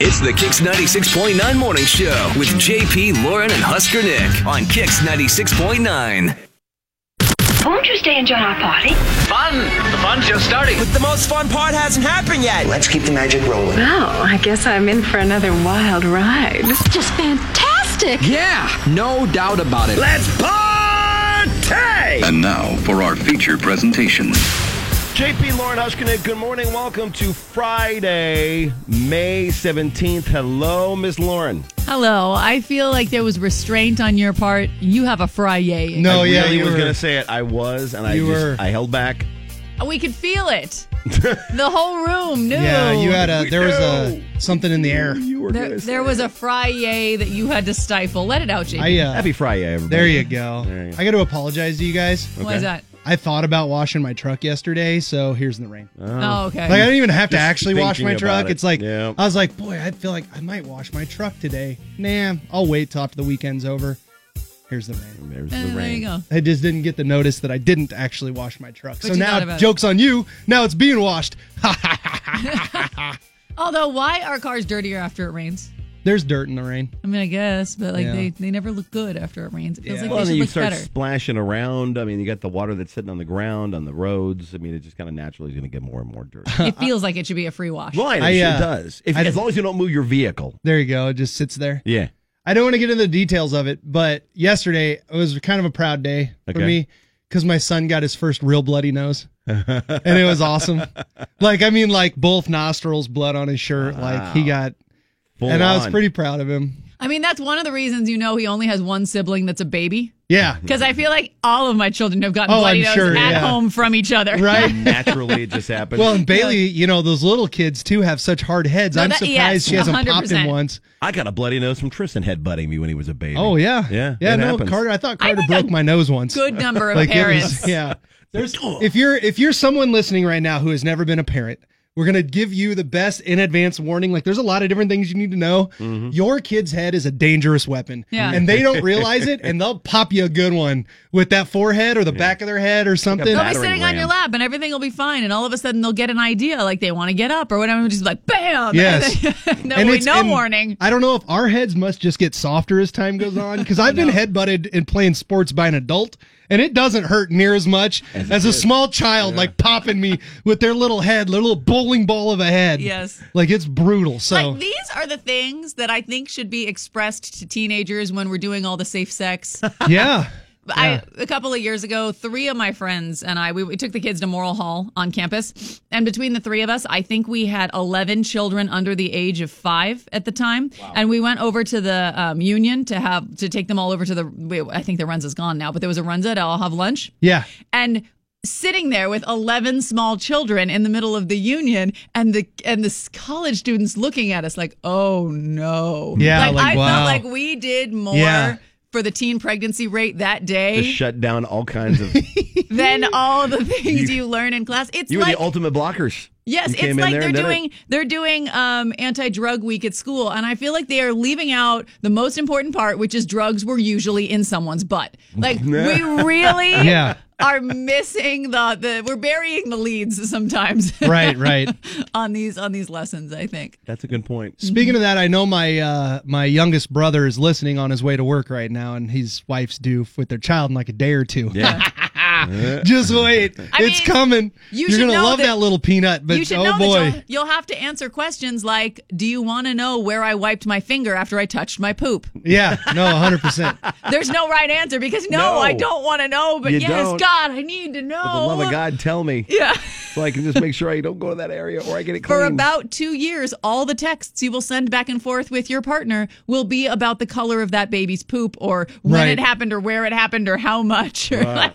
It's the Kix 96.9 Morning Show with JP, Lauren, and Husker Nick on Kix 96.9. Won't you stay and join our party? Fun! The fun's just starting. But the most fun part hasn't happened yet. Let's keep the magic rolling. Well, I guess I'm in for another wild ride. This is just fantastic. Yeah, no doubt about it. Let's party! And now for our feature presentation. JP, Lauren, Husker Nick, good morning. Welcome to Friday, May 17th. Hello, Miss Lauren. Hello. I feel like there was restraint on your part. You have a Friday. I really was going to say it. I was, and I held back. We could feel it. The whole room knew. Yeah, you had there was something in the air. There was a Friday that you had to stifle. Let it out, JP. Happy Friday, everybody. There you go. I got to apologize to you guys. Why is that? I thought about washing my truck yesterday, so here's in the rain. Oh, okay. Like, I don't even have to Just actually wash my thinking truck. about it. It's like, Yeah. I was like, boy, I feel like I might wash my truck today. Nah, I'll wait till after the weekend's over. Here's the rain. There's the There rain. you go. I just didn't get the notice that I didn't actually wash my truck. But So you thought now, about it. joke's on you. Now it's being washed. Although, why are cars dirtier after it rains? There's dirt in the rain. I mean, I guess, but like Yeah. they never look good after it rains. It feels like Well, they and should then you look start better. splashing around. I mean, you got the water that's sitting on the ground, on the roads. I mean, it just kind of naturally is going to get more and more dirty. It feels like it should be a free wash. Right, I, it sure does. As long as you don't move your vehicle. There you go. It just sits there. Yeah. I don't want to get into the details of it, but yesterday it was kind of a proud day for Okay. me because my son got his first real bloody nose. And it was awesome. Like both nostrils, blood on his shirt. Like he got, Full and I was on. pretty proud of him. I mean, that's one of the reasons he only has one sibling that's a baby. Yeah. Because I feel like all of my children have gotten Oh, bloody I'm nose sure, at yeah. home from each other. Right. Naturally, it just happens. Well, and Bailey, those little kids too have such hard heads. No, I'm that- surprised yes, she hasn't popped him 100%. once. I got a bloody nose from Tristan headbutting me when he was a baby. Oh, yeah. Yeah. Yeah, it no, happens. Carter, I thought I Carter think broke a my nose once. Good number of Like, it was- parents. yeah. If you're someone listening right now who has never been a parent, we're going to give you the best in advance warning. Like, there's a lot of different things you need to know. Mm-hmm. Your kid's head is a dangerous weapon. Yeah. And they don't realize it, and they'll pop you a good one with that forehead or the back of their head or something. They'll be battering sitting on ram. your lap and everything will be fine. And all of a sudden they'll get an idea like they want to get up or whatever. And just like, bam. Yes. No, And no and warning. I don't know if our heads must just get softer as time goes on, because I've been headbutted in playing sports by an adult, and it doesn't hurt near as much as a small child, like popping me with their little head, their little bowling ball of a head. Yes. Like, it's brutal. So, Like, these are the things that I think should be expressed to teenagers when we're doing all the safe sex. yeah. A couple of years ago, 3 of my friends and I, we took the kids to Moral Hall on campus. And between the 3 of us, I think we had 11 children under the age of 5 at the time. Wow. And we went over to the Union to take them all over to I think the Runza's gone now, but there was a Runza to all have lunch. Yeah. And sitting there with 11 small children in the middle of the Union and the college students looking at us like, oh no. Yeah, I wow. felt like we did more for the teen pregnancy rate that day Just shut down all kinds of. than all the things you learn in class. It's You were like the ultimate blockers. yes, You came it's in like there and did they're doing anti-drug week at school, and I feel like they are leaving out the most important part, which is drugs were usually in someone's butt. Like we really Yeah. are missing we're burying the leads sometimes. Right. on these lessons, I think. That's a good point. Speaking of that, I know my youngest brother is listening on his way to work right now, and his wife's due with their child in like a day or two. Yeah. Just wait. It's mean, coming. you You're should going to know love that- that little peanut, but You should oh know boy. that you'll have to answer questions like, do you want to know where I wiped my finger after I touched my poop? Yeah, no, 100%. There's no right answer because No. I don't want to know, but You yes, don't. God, I need to know. For the love of God, tell me. Yeah. So I can just make sure I don't go to that area or I get it clean. For about 2 years, all the texts you will send back and forth with your partner will be about the color of that baby's poop or when Right. it happened or where it happened or how much. Or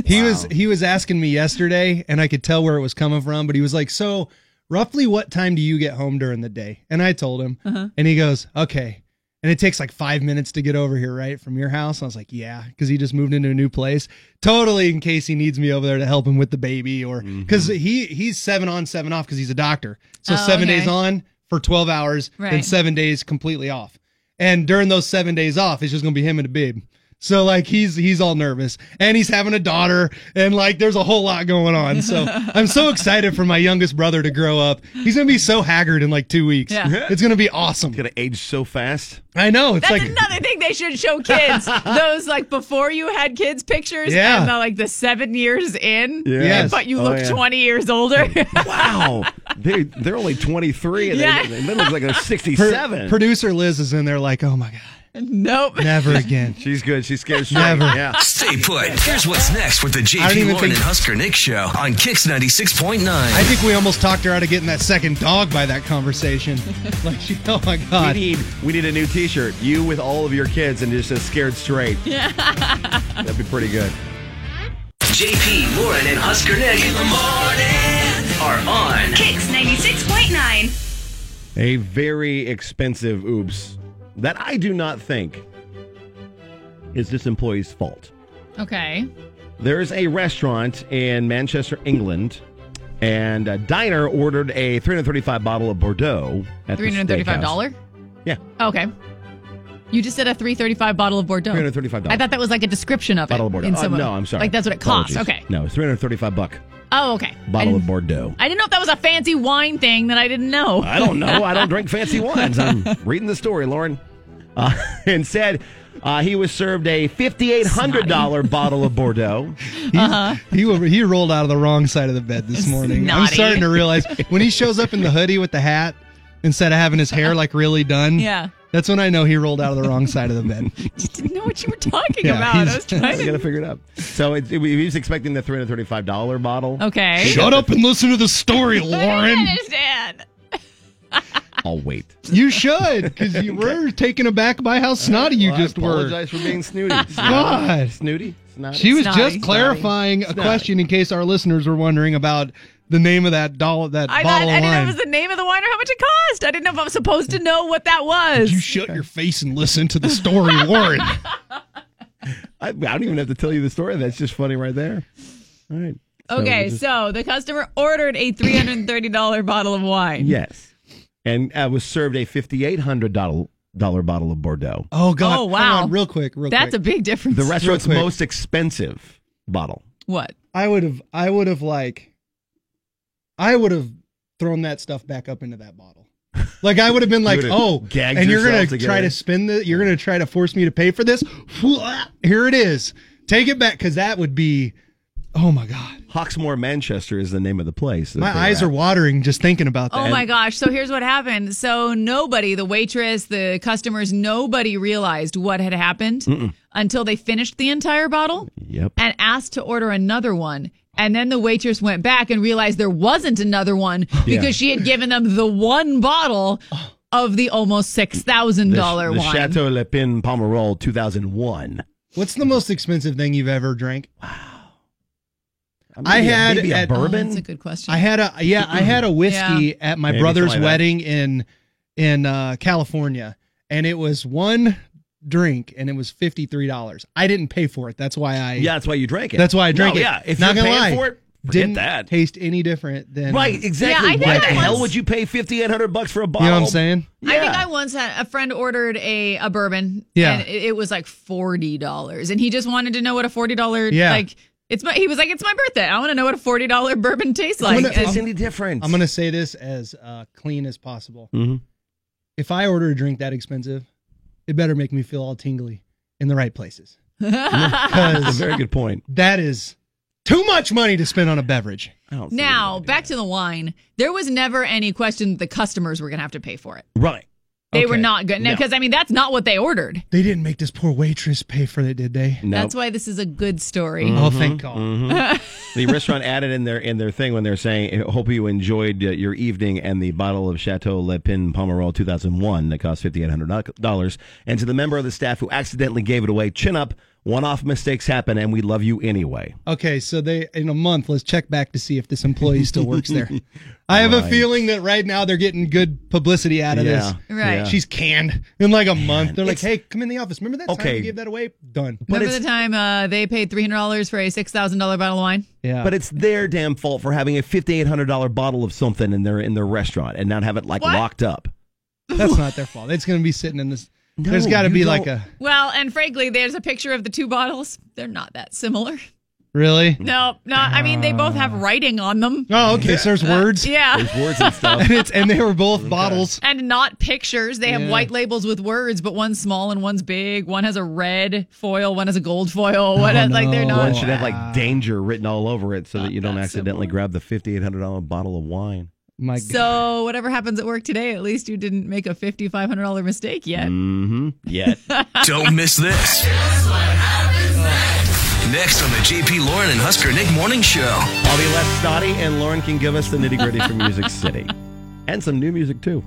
He was asking me yesterday, and I could tell where it was coming from, but he was like, so roughly what time do you get home during the day? And I told him, and he goes, okay. And it takes like 5 minutes to get over here, right, from your house? I was like, yeah, because he just moved into a new place. Totally in case he needs me over there to help him with the baby, or because he's 7 on, 7 off because he's a doctor. So 7 days on for 12 hours, Right. and 7 days completely off. And during those 7 days off, it's just going to be him and the babe. So like he's all nervous, and he's having a daughter, and like there's a whole lot going on. So I'm so excited for my youngest brother to grow up. He's gonna be so haggard in like 2 weeks. Yeah. It's gonna be awesome. It's going to age so fast. I know. It's That's like another thing they should show kids. Those like before you had kids pictures Yeah. and like the 7 years in, Yes. but you Oh, look yeah. 20 years older. Wow. They're only 23 and Yeah. they look like they're 67. producer Liz is in there like, oh my god, Nope. never again. She's good. She's scared straight. Never. Yeah. Stay put. Here's what's next with the I don't JP even Lauren think- and Husker Nick show on Kix 96.9. I think we almost talked her out of getting that second dog by that conversation. Like, oh my god. We need a new T-shirt. You with all of your kids and just scared straight. Yeah. That'd be pretty good. JP, Lauren, and Husker Nick in the morning are on Kicks 96.9. A very expensive oops that I do not think is this employee's fault. Okay. There's a restaurant in Manchester, England, and a diner ordered a $335 bottle of Bordeaux at the steakhouse. $335? Yeah, Okay. You just said a $335 bottle of Bordeaux. $335. I thought that was like a description of it. Bottle of Bordeaux. in some- No, I'm sorry. Like that's what it costs. Apologies. Okay. No, it's $335 Oh, okay. bottle of Bordeaux. I didn't know if that was a fancy wine thing that I didn't know. I don't know. I don't drink fancy wines. I'm reading the story, Lauren. And said he was served a $5,800 bottle of Bordeaux. He rolled out of the wrong side of the bed this morning. I'm Snotty. starting to realize when he shows up in the hoodie with the hat instead of having his hair like really done. Yeah. That's when I know he rolled out of the wrong side of the bed. Just didn't know what you were talking Yeah, about. he's- I was trying I to. got to figure it out. So he was expecting the $335 bottle. Okay. Shut up and listen to the story, I Lauren. didn't understand. I'll wait. You should, because you were taken aback by how snotty you Well, just I were. apologize for being snooty. God. Snooty? Snotty? She was Snotty. just clarifying a Snotty. question in case our listeners were wondering about the name of that bottle I of didn't wine. know it was the name of the wine or how much it cost. I didn't know if I was supposed to know what that was. You shut your face and listen to the story, Lauren. I don't even have to tell you the story. That's just funny right there. All right. Okay, just- so the customer ordered a $330 bottle of wine. Yes. And was served a $5,800 bottle of Bordeaux. Oh God! Oh, wow. Hang on, real quick. That's a big difference. The restaurant's quick. most expensive bottle. What? I would have thrown that stuff back up into that bottle. Like I would have been like, You would've oh, gagged and you're gonna yourself try together. to spin the, you're gonna try to force me to pay for this. Here it is. Take it back, because that would be, oh my God. Hawksmoor, Manchester is the name of the place. that My they're eyes at. are watering just thinking about that. Oh my gosh. So here's what happened. So nobody, the waitress, the customers, nobody realized what had happened until they finished the entire bottle Yep. and asked to order another one. And then the waitress went back and realized there wasn't another one because she had given them the one bottle of the almost $6,000 The wine. Chateau Le Pin Pomerol 2001. What's the most expensive thing you've ever drank? Maybe had maybe a at- bourbon. That's a good question. I had a whiskey at my Maybe brother's something like that. wedding in California, and it was one drink, and it was $53. I didn't pay for it. That's why I. Yeah, that's why you drank it. That's why I drank No, it. Yeah, if Not you're gonna paying lie, for it, forget didn't that. taste any different than Right, exactly. I think Why I the hell once- would you pay $5,800 for a bottle? You know what I'm saying? I think I once had a friend ordered a bourbon. Yeah. And it was like $40. And he just wanted to know what a $40 Yeah. like he was like, it's my birthday. I want to know what a $40 bourbon tastes like. gonna- And- It's any different. I'm gonna say this as clean as possible. Mhm. If I order a drink that expensive, it better make me feel all tingly in the right places. That's a Because very good point. that is too much money to spend on a beverage. I don't see Now, anybody back doing to the wine. There was never any question that the customers were going to have to pay for it. that. Right. They were Okay. not good. No. Because, I mean, that's not what they ordered. They didn't make this poor waitress pay for it, did they? No. That's why this is a good story. Oh, thank God. The restaurant added in their thing when they're saying, "Hope you enjoyed your evening," and the bottle of Chateau Le Pin Pomerol 2001 that cost $5,800. And to the member of the staff who accidentally gave it away, chin up. One-off mistakes happen, and we love you anyway. Okay, so in a month, let's check back to see if this employee still works there. I have a Right. feeling that right now they're getting good publicity out of this. Right. Yeah. She's canned in like a month. They're like, hey, come in the office. Remember that time Okay. you gave that away? Done. Remember it's- the time they paid $300 for a $6,000 bottle of wine? Yeah. But it's their damn fault for having a $5,800 bottle of something in their restaurant and not have it What? locked up. that's not their fault. It's going to be sitting in this. There's got to be like a... Well, and frankly, there's a picture of the two bottles. They're not that similar. Really? No. I mean, they both have writing on them. Oh, okay. So there's words? Yeah. There's words and stuff. and they were both bottles. And not pictures. They have white labels with words, but one's small and one's big. One has a red foil, one has a gold foil. Like they're not. One should have like danger written all over it so that you don't accidentally grab the $5,800 bottle of wine. My God. So whatever happens at work today, at least you didn't make a $5,500 mistake yet. Mm-hmm. Yet. Don't miss this. Next on the JP Lauren and Husker Nick Morning Show. I'll be less snotty, and Lauren can give us the nitty-gritty from Music City. And some new music, too.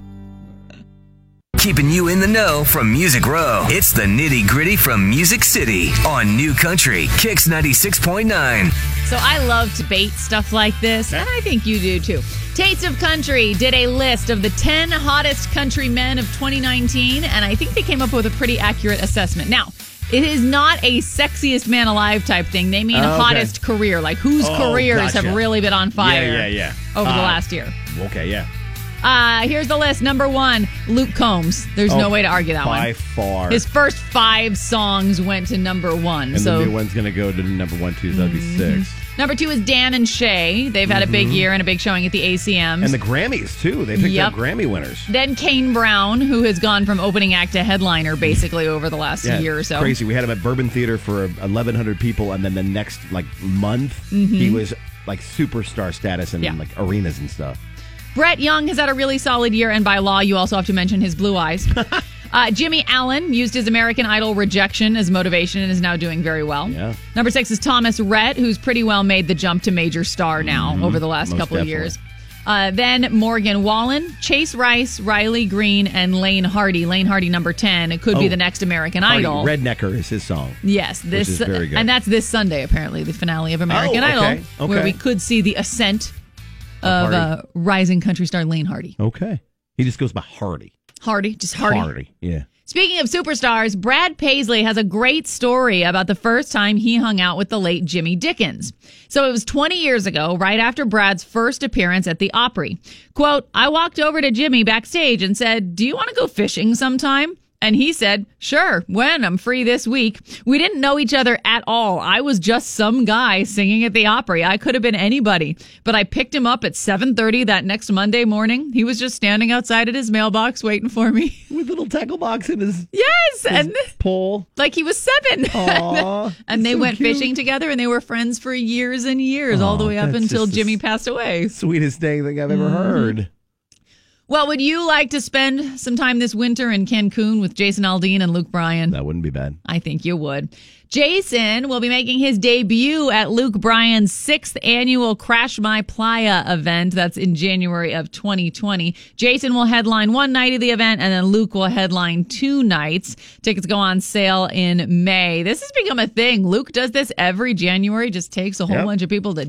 Keeping you in the know from Music Row. It's the nitty-gritty from Music City on New Country, Kicks 96.9. So I love to bait stuff like this, and I think you do too. Taste of Country did a list of the 10 hottest country men of 2019, and I think they came up with a pretty accurate assessment. Now, it is not a sexiest man alive type thing. They mean hottest career, like whose careers have really been on fire over the last year. Okay, yeah. Here's the list. Number 1, Luke Combs. There's no way to argue that one. By far. His first 5 songs went to number 1. And the new one's going to go to number 1, 2, so that'd be 6. Number 2 is Dan and Shay. They've had a big year and a big showing at the ACMs. And the Grammys, too. They picked up Grammy winners. Then Kane Brown, who has gone from opening act to headliner basically over the last year or so. Crazy. We had him at Bourbon Theater for 1,100 people, and then the next month, he was like superstar status in like arenas and stuff. Brett Young has had a really solid year, and by law, you also have to mention his blue eyes. Jimmy Allen used his American Idol rejection as motivation and is now doing very well. Yeah. Number 6 is Thomas Rhett, who's pretty well made the jump to major star now over the last couple of years. Then Morgan Wallen, Chase Rice, Riley Green, and Lane Hardy. Lane Hardy, number 10. It could be the next American Idol. Rednecker is his song. Yes. Which is very good. And that's this Sunday, apparently, the finale of American Idol, where we could see the ascent of rising country star Lane Hardy. Okay. He just goes by Hardy. Hardy, just Hardy. Hardy, yeah. Speaking of superstars, Brad Paisley has a great story about the first time he hung out with the late Jimmy Dickens. So it was 20 years ago, right after Brad's first appearance at the Opry. Quote, I walked over to Jimmy backstage and said, do you want to go fishing sometime? And he said, sure, when? I'm free this week. We didn't know each other at all. I was just some guy singing at the Opry. I could have been anybody. But I picked him up at 7:30 that next Monday morning. He was just standing outside at his mailbox waiting for me. With a little tackle box in his and pole. Like he was 7. Aww, and they so went cute. fishing together, and they were friends for years and years, all the way up until Jimmy passed away. Sweetest thing I've ever heard. Well, would you like to spend some time this winter in Cancun with Jason Aldean and Luke Bryan? That wouldn't be bad. I think you would. Jason will be making his debut at Luke Bryan's 6th annual Crash My Playa event. That's in January of 2020. Jason will headline one night of the event, and then Luke will headline 2 nights. Tickets go on sale in May. This has become a thing. Luke does this every January, just takes a whole bunch of people to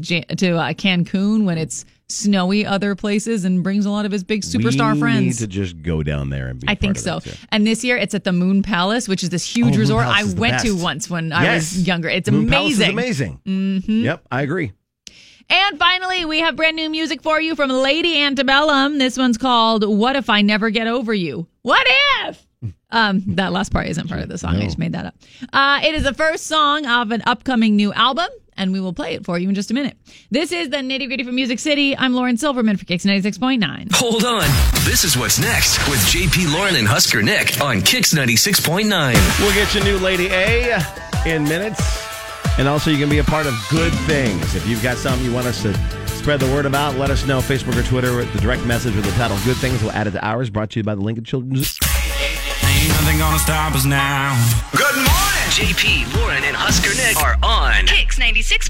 Cancun when it's snowy other places and brings a lot of his big superstar friends. We need to just go down there and be I think part so. of that, too. And this year it's at the Moon Palace, which is this huge resort I went to once when I was younger. It's Moon amazing. Palace is amazing. Mm-hmm. Yep, I agree. And finally, we have brand new music for you from Lady Antebellum. This one's called What If I Never Get Over You? What if? That last part isn't part of the song. I just made that up. It is the first song of an upcoming new album, and we will play it for you in just a minute. This is the Nitty Gritty from Music City. I'm Lauren Silverman for Kicks 96.9. Hold on. This is what's next with JP Lauren and Husker Nick on Kicks 96.9. We'll get you new Lady A in minutes. And also, you can be a part of Good Things. If you've got something you want us to spread the word about, let us know. Facebook or Twitter with the direct message with the title Good Things. We'll add it to ours. Brought to you by the Lincoln Children's. Ain't nothing gonna stop us now. Good morning. JP, Lauren, and Husker Nick are on Kicks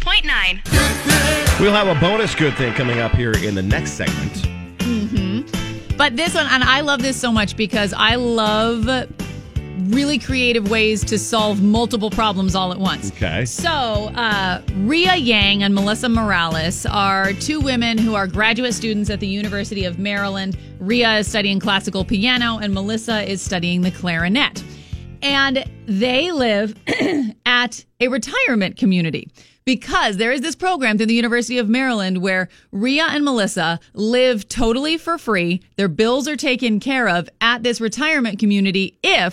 96.9. We'll have a bonus good thing coming up here in the next segment. Mm-hmm. But this one, and I love this so much because I love really creative ways to solve multiple problems all at once. Okay. So, Rhea Yang and Melissa Morales are 2 women who are graduate students at the University of Maryland. Rhea is studying classical piano, and Melissa is studying the clarinet. And they live at a retirement community because there is this program through the University of Maryland where Rhea and Melissa live totally for free. Their bills are taken care of at this retirement community if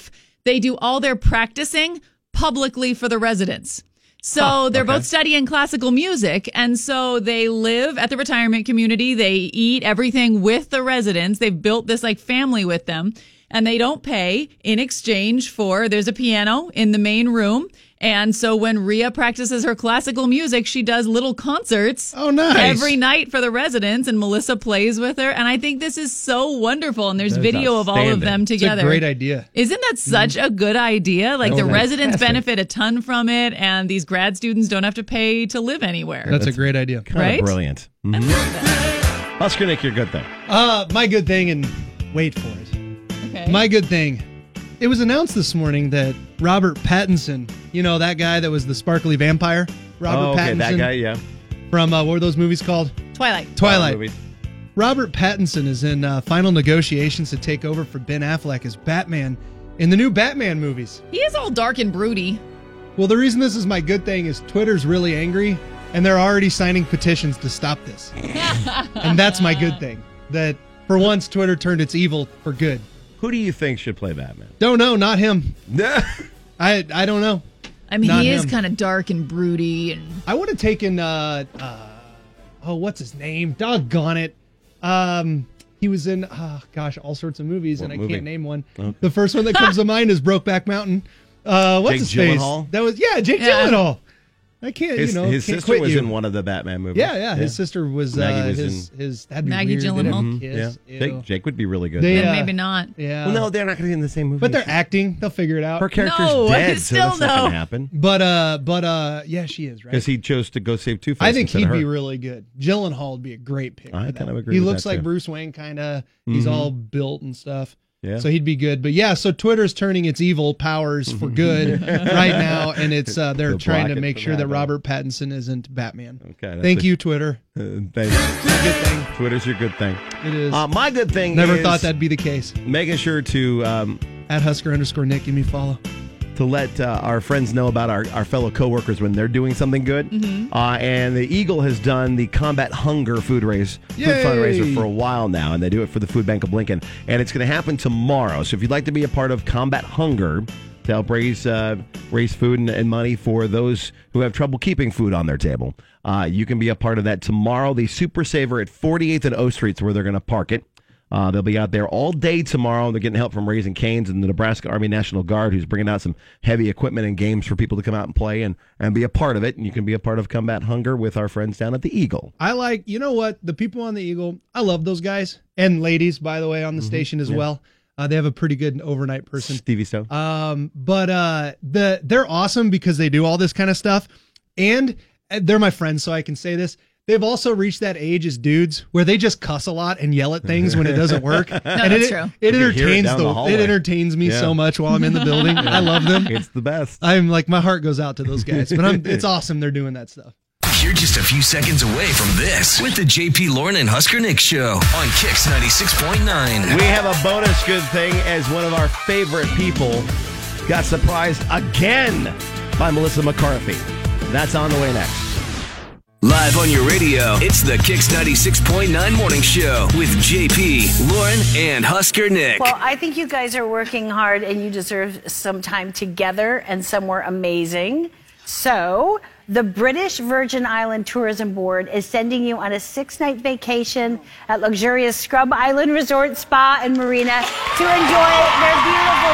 they do all their practicing publicly for the residents. So they're both studying classical music, and so they live at the retirement community. They eat everything with the residents. They've built this like family with them, and they don't pay in exchange for, there's a piano in the main room. And so when Rhea practices her classical music, she does little concerts every night for the residents, and Melissa plays with her. And I think this is so wonderful. And there's video of all of them together. It's a great idea. Isn't that such a good idea? Like the residents benefit a ton from it, and these grad students don't have to pay to live anywhere. That's a great idea. Right? Brilliant. I love that. Husker Nick, your good thing. My good thing, and wait for it. Okay. My good thing. It was announced this morning that Robert Pattinson, you know, that guy that was the sparkly vampire? Robert Pattinson. That guy, yeah. From, what were those movies called? Twilight. Robert Pattinson is in final negotiations to take over for Ben Affleck as Batman in the new Batman movies. He is all dark and broody. Well, the reason this is my good thing is Twitter's really angry, and they're already signing petitions to stop this. And that's my good thing. That, for once, Twitter turned its evil for good. Who do you think should play Batman? Don't know, not him. I don't know. I mean, Not he is him. kind of dark and broody. And I would have taken, what's his name? Doggone it. He was in, all sorts of movies, What and movie? I can't name one. Okay. The first one that comes to mind is Brokeback Mountain. What's Jake his face? Gyllenhaal? That was, Jake Gyllenhaal. I can't, His can't sister quit was you. in one of the Batman movies. Yeah. His sister was, Maggie was his that'd be Maggie weird. They'd have Gyllenhaal? a kiss. Ew. Jake would be really good. They, then maybe not. Yeah. well, no, they're not going to be in the same movie. But they're acting. They'll figure it out. Her character's No, dead, so still that's not no. going to happen. But yeah, she is, right? Because he chose to go save Two-Face I think instead he'd of her. be really good. Gyllenhaal would be a great pick. I for kind that. of agree He with looks that, like too. Bruce Wayne, kind of. He's all built and stuff. Yeah. So he'd be good. But yeah, so Twitter's turning its evil powers for good right now, and it's they're They'll trying block to it make from sure that happening. Robert Pattinson isn't Batman. Okay, Thank you, Twitter. Thanks. Good thing. Twitter's your good thing. It is. My good thing Never is thought that'd be the case. making sure to At Husker_Nick, give me a follow. to let our friends know about our fellow coworkers when they're doing something good. And the Eagle has done the Combat Hunger food fundraiser for a while now, and they do it for the Food Bank of Lincoln. And it's going to happen tomorrow. So if you'd like to be a part of Combat Hunger to help raise food and money for those who have trouble keeping food on their table, you can be a part of that tomorrow. The Super Saver at 48th and O Street's where they're going to park it. They'll be out there all day tomorrow. They're getting help from Raising Cane's and the Nebraska Army National Guard, who's bringing out some heavy equipment and games for people to come out and play and be a part of it. And you can be a part of Combat Hunger with our friends down at the Eagle. I like, you know what? The people on the Eagle, I love those guys. And ladies, by the way, on the station as well. They have a pretty good overnight person. Stevie Stowe. But they're awesome because they do all this kind of stuff. And they're my friends, so I can say this. They've also reached that age as dudes where they just cuss a lot and yell at things when it doesn't work. And that's true. It You can hear it entertains down the hallway. it entertains me so much while I'm in the building. I love them. It's the best. I'm like, my heart goes out to those guys. But it's awesome they're doing that stuff. You're just a few seconds away from this with the JP Lauren and Husker Nick Show on Kix 96.9. We have a bonus good thing as one of our favorite people got surprised again by Melissa McCarthy. That's on the way next. Live on your radio, it's the Kix 96.9 Morning Show with JP, Lauren, and Husker Nick. Well, I think you guys are working hard and you deserve some time together and somewhere amazing. So, the British Virgin Island Tourism Board is sending you on a 6-night vacation at luxurious Scrub Island Resort Spa and Marina to enjoy their beautiful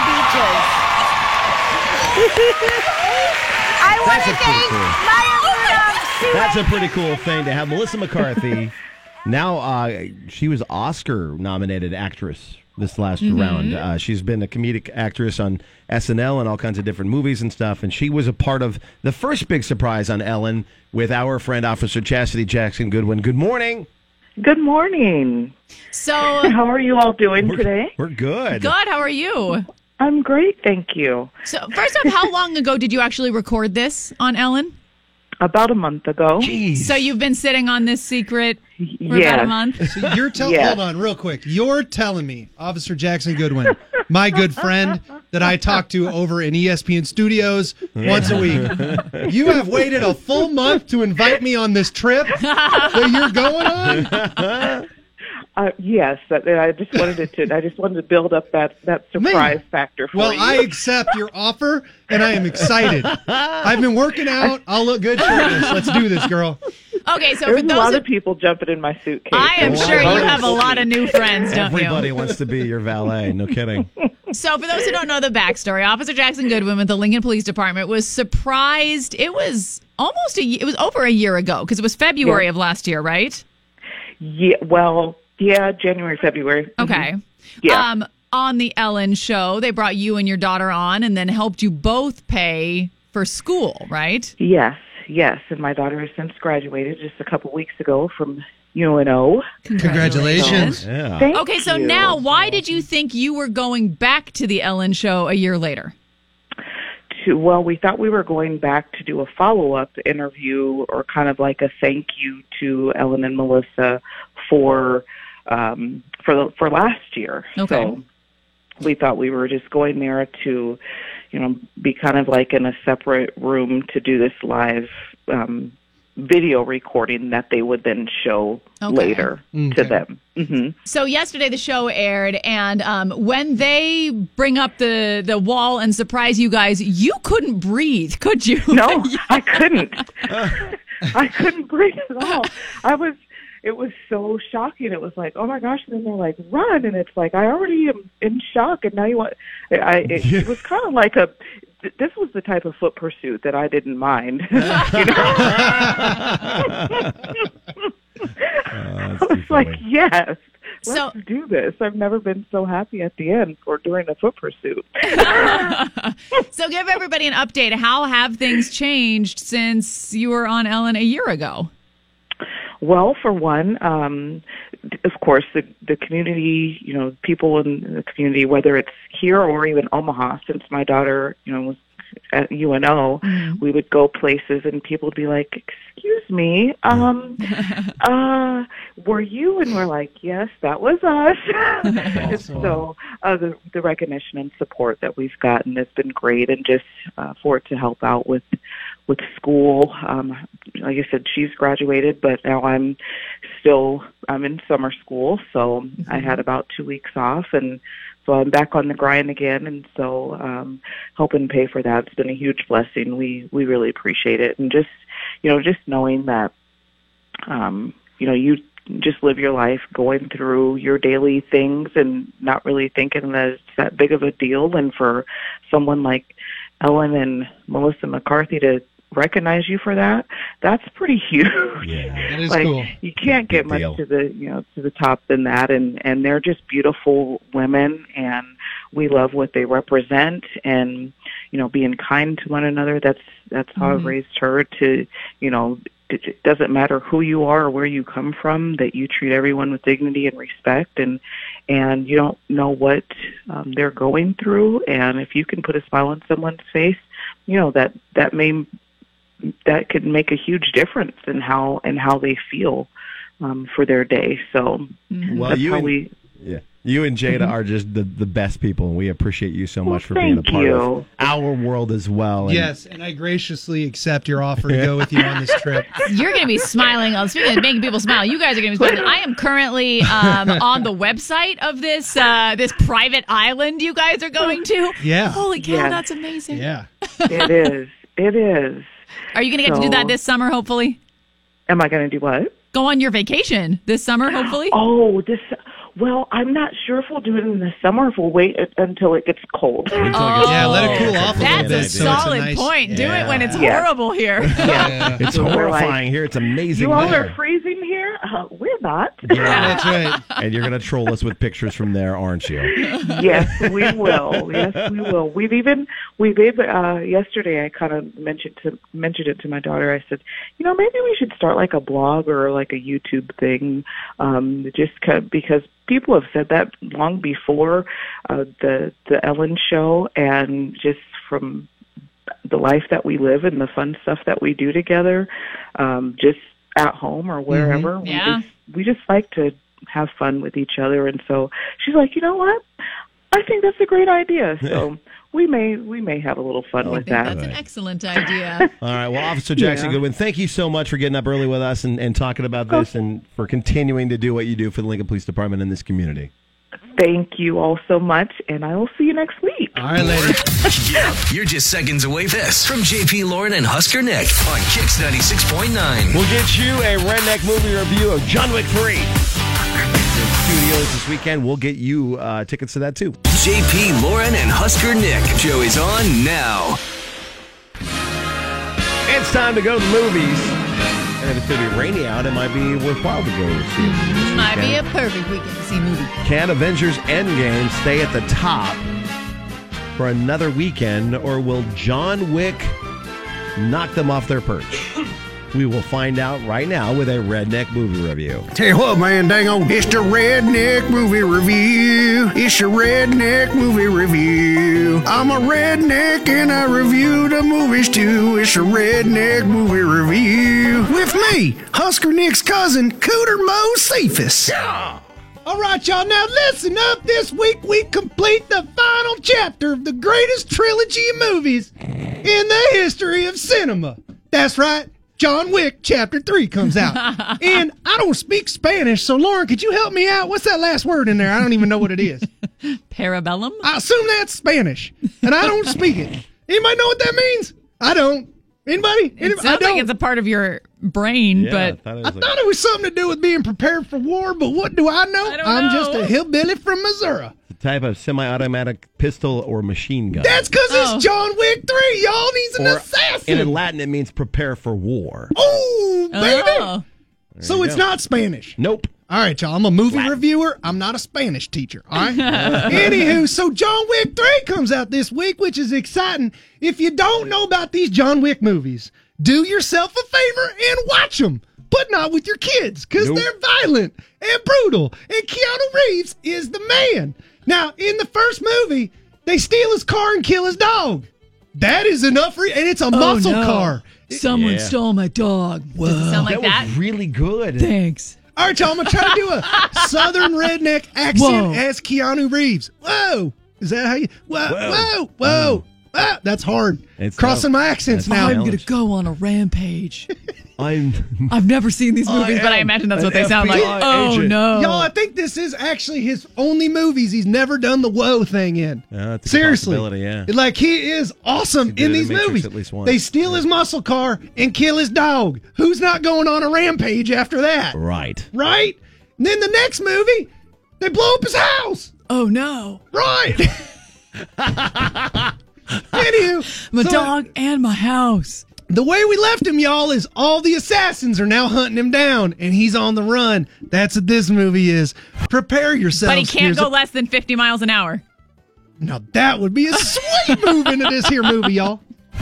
beaches. I want to thank Maya That's a pretty cool thing to have Melissa McCarthy. Now, she was Oscar-nominated actress this last round. She's been a comedic actress on SNL and all kinds of different movies and stuff, and she was a part of the first big surprise on Ellen with our friend Officer Chastity Jackson Goodwin. Good morning. Good morning. So, how are you all doing today? We're good. good. How are you? I'm great, thank you. So, first off, how long ago did you actually record this on Ellen? About a month ago. Jeez. So you've been sitting on this secret for about a month? So you're telling, hold on real quick. You're telling me, Officer Jackson Goodwin, my good friend that I talk to over in ESPN studios once a week, you have waited a full month to invite me on this trip that you're going on? Yes, I just wanted it to. I just wanted to build up that surprise factor for well, you. I accept your offer, and I am excited. I've been working out. I'll look good shirtless. Let's do this, girl. Okay, so There's for those a lot of people jumping in my suitcase. I am sure you have a lot of new friends, don't Everybody you? wants to be your valet. No kidding. So for those who don't know the backstory, Officer Jackson Goodwin with the Lincoln Police Department was surprised. It was over a year ago because it was February of last year, right? Yeah, well, January, February. Okay. Yeah. On the Ellen show, they brought you and your daughter on and then helped you both pay for school, right? Yes, and my daughter has since graduated just a couple weeks ago from UNO. Congratulations. Yeah. Okay, so now why did you think you were going back to the Ellen show a year later? Well, we thought we were going back to do a follow-up interview or kind of like a thank you to Ellen and Melissa for last year. Okay. So we thought we were just going there to, be kind of like in a separate room to do this live video recording that they would then show later to them. Mm-hmm. So yesterday the show aired, and when they bring up the wall and surprise you guys, you couldn't breathe, could you? No, I couldn't. I couldn't breathe at all. It was so shocking. It was like, oh my gosh, and then they're like, run, and it's like, I already am in shock, and now you want. It was kind of like this was the type of foot pursuit that I didn't mind. I was like, yes, let's do this. I've never been so happy at the end or during a foot pursuit. So give everybody an update. How have things changed since you were on Ellen a year ago? Well, for one, of course, the community, people in the community, whether it's here or even Omaha, since my daughter, was at UNO, we would go places and people would be like, excuse me, were you? And we're like, yes, that was us. And so the recognition and support that we've gotten has been great, and just for it to help out with school. Like I said, she's graduated, but now I'm in summer school, so I had about 2 weeks off, and so I'm back on the grind again, and so helping pay for that's been a huge blessing. We really appreciate it, and just knowing that you just live your life going through your daily things and not really thinking that it's that big of a deal, and for someone like Ellen and Melissa McCarthy to recognize you for that's pretty huge. Yeah, that is like, cool. You can't get much to the top than that, and they're just beautiful women, and we love what they represent, and being kind to one another. That's how I've raised her to, it doesn't matter who you are or where you come from, that you treat everyone with dignity and respect, and you don't know what they're going through, and if you can put a smile on someone's face, that could make a huge difference in how they feel for their day. So that's how we. Yeah, you and Jada are just the best people, and we appreciate you so much for being a part of our world as well. And yes, and I graciously accept your offer to go with you on this trip. You're going to be smiling. Speaking of making people smile, you guys are going to be smiling. I am currently on the website of this private island you guys are going to. Yeah. Holy cow, that's amazing. Yeah. It is. It is. Are you going to get to do that this summer, hopefully? Am I going to do what? Go on your vacation this summer, hopefully? Well, I'm not sure if we'll do it in the summer, if we'll wait until it gets cold. Yeah, let it cool off a little bit. That's a solid point. Do it when it's horrible here. Yeah. It's horrifying here. It's amazing. You all are freezing here? We're not. Yeah, that's right. And you're going to troll us with pictures from there, aren't you? Yes, we will. Yes, we will. We've yesterday I kind of mentioned it to my daughter. I said, maybe we should start like a blog or like a YouTube thing, just because people have said that long before the Ellen show, and just from the life that we live and the fun stuff that we do together, just at home or wherever. Yeah. We just like to have fun with each other. And so she's like, you know what? I think that's a great idea. So we may have a little fun with that. That's an excellent idea. All right. Well, Officer Jackson Goodwin, thank you so much for getting up early with us and talking about this and for continuing to do what you do for the Lincoln Police Department in this community. Thank you all so much, and I will see you next week. All right, lady. Yeah, you're just seconds away. This from JP Lauren and Husker Nick on Kix 96.9. We'll get you a Redneck movie review of John Wick 3. Studios this weekend. We'll get you tickets to that too. JP Lauren and Husker Nick. Show is on now. It's time to go to the movies. And if it's going to be rainy out, it might be worthwhile to go see it. Might be a perfect weekend to see a movie. Can Avengers Endgame stay at the top for another weekend, or will John Wick knock them off their perch? We will find out right now with a Redneck movie review. Tell you what, man, dang on. It's the Redneck movie review. It's a Redneck movie review. I'm a redneck and I review the movies too. It's a Redneck movie review. With me, Husker Nick's cousin, Cooter Mo Cephas. Yeah. All right, y'all. Now listen up. This week we complete the final chapter of the greatest trilogy of movies in the history of cinema. That's right. John Wick Chapter 3 comes out. And I don't speak Spanish, so Lauren, could you help me out? What's that last word in there? I don't even know what it is. Parabellum? I assume that's Spanish, and I don't speak it. Anybody know what that means? I don't. Anybody? It sounds like it's a part of your brain, but I thought it was something to do with being prepared for war, but what do I know? I'm just a hillbilly from Missouri. Type of semi-automatic pistol or machine gun. That's because it's John Wick 3, y'all. He's an assassin. And in Latin, it means prepare for war. Oh, baby. There So it's not Spanish. Nope. All right, y'all. I'm a movie reviewer. I'm not a Spanish teacher. All right. Anywho, so John Wick 3 comes out this week, which is exciting. If you don't know about these John Wick movies, do yourself a favor and watch them. But not with your kids, because they're violent and brutal. And Keanu Reeves is the man. Now, in the first movie, they steal his car and kill his dog. That is enough and it's a muscle car. Someone stole my dog. Whoa. Does it sound like that? Was really good. Thanks. All right, y'all, I'm going to try to do a southern redneck accent as Keanu Reeves. Whoa. Is that how you... Whoa. Ah, that's hard. It's crossing my accents now. I'm going to go on a rampage. I've never seen these movies, but I imagine that's what they sound like. Oh, no. Y'all, I think this is actually his only movies he's never done the whoa thing in. That's a Seriously. possibility, yeah. Like, he is awesome in these movies. At least once. They steal his muscle car and kill his dog. Who's not going on a rampage after that? Right. Right? And then the next movie, they blow up his house. Oh, no. Right. Anywho, my dog and my house. The way we left him, y'all, is all the assassins are now hunting him down, and he's on the run. That's what this movie is. Prepare yourselves. But he can't go less than 50 miles an hour. Now, that would be a sweet move into this here movie, y'all.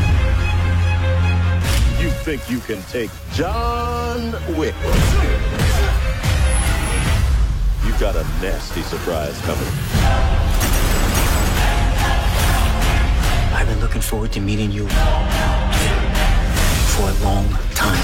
You think you can take John Wick? You got a nasty surprise coming. I've been looking forward to meeting you for a long time.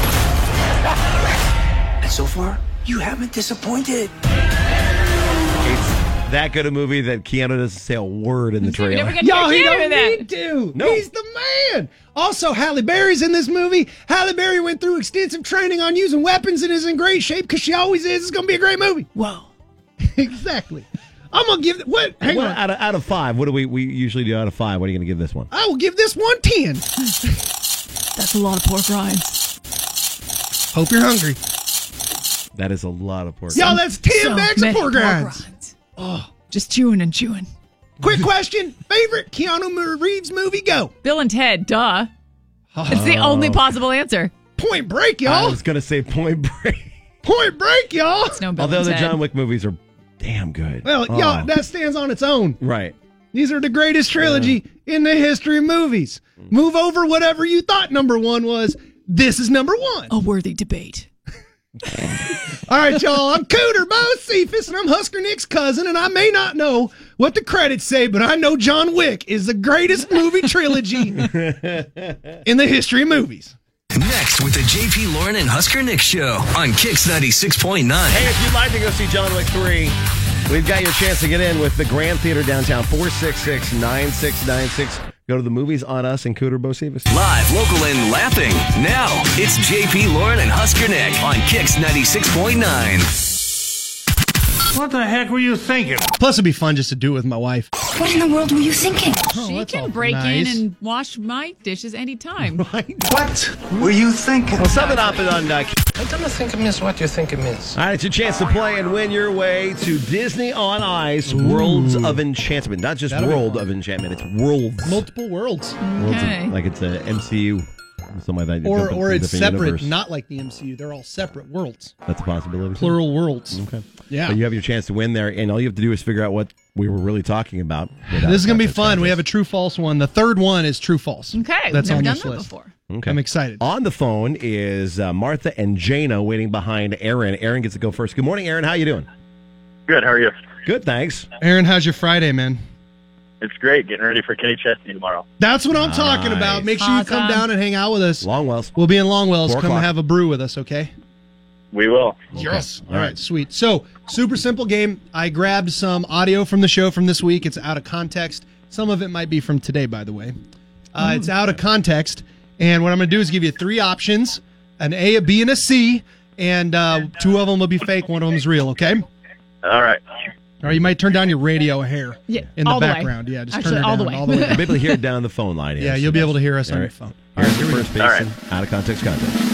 And so far, you haven't disappointed. It's that good a movie that Keanu doesn't say a word in the trailer. Y'all, he don't need to. No. He's the man. Also, Halle Berry's in this movie. Halle Berry went through extensive training on using weapons and is in great shape because she always is. It's going to be a great movie. Whoa. Exactly. I'm going to give it, what? Hang on. Out of 5, what do we usually do out of 5? What are you going to give this one? I will give this one 10. That's a lot of pork rinds. Hope you're hungry. That is a lot of pork. Y'all, that's 10 bags of pork rinds. Oh, just chewing and chewing. Quick question. Favorite Keanu Reeves movie? Go. Bill and Ted, duh. It's the only possible answer. Point Break, y'all. I was going to say Point Break. Point Break, y'all. It's no Bill Although and the Ted. John Wick movies are damn good. Well, y'all, that stands on its own. Right. These are the greatest trilogy in the history of movies. Move over whatever you thought number 1 was. This is number 1. A worthy debate. All right, y'all. I'm Cooter Mo Cephas, and I'm Husker Nick's cousin, and I may not know what the credits say, but I know John Wick is the greatest movie trilogy in the history of movies. Next with the JP Lauren and Husker Nick Show on Kix 96.9. Hey, if you'd like to go see John Wick 3, We've got your chance to get in with the Grand Theater downtown, 466-9696. Go to the movies on us and Cooter Bocephus. Live, local, and laughing. Now, it's JP, Lauren, and Husker Nick on Kix 96.9. What the heck were you thinking? Plus, it'd be fun just to do it with my wife. What in the world were you thinking? She can break in and wash my dishes anytime. What were you thinking? Well, something up on I don't think it means what you think it means. All right, it's your chance to play and win your way to Disney on Ice, Worlds of Enchantment. Not just World of Enchantment, it's worlds. Multiple worlds. Okay. Like it's a MCU, something like that. Or it's separate, universe. not like the MCU. They're all separate worlds. That's a possibility. Plural worlds. Okay. Yeah. But you have your chance to win there, and all you have to do is figure out what we were really talking about. This is going to be fun. We have a true-false one. The third one is true-false. Okay. That's We've on never this done that list. before. Okay. I'm excited. On the phone is Martha and Jana waiting behind Aaron. Aaron gets to go first. Good morning, Aaron. How you doing? Good. How are you? Good, thanks. Aaron, how's your Friday, man? It's great. Getting ready for Kenny Chesney tomorrow. That's what I'm talking about. Make sure you come down and hang out with us. Longwells. We'll be in Longwells. 4 Come o'clock. have a brew with us, okay? We will. Yes. All right, sweet. So, super simple game. I grabbed some audio from the show from this week. It's out of context. Some of it might be from today, by the way. It's out of context. And what I'm going to do is give you 3 options, an A, a B, and a C. And 2 of them will be fake. One of them is real, okay? All right. Or you might turn down your radio hair in the all the way. background. Yeah, just Actually, turn it all down the way. all the way. You'll be able to hear it down the phone line. Yeah, you'll be able to hear us on your phone. All right, Here's the first All basin. Out of context content.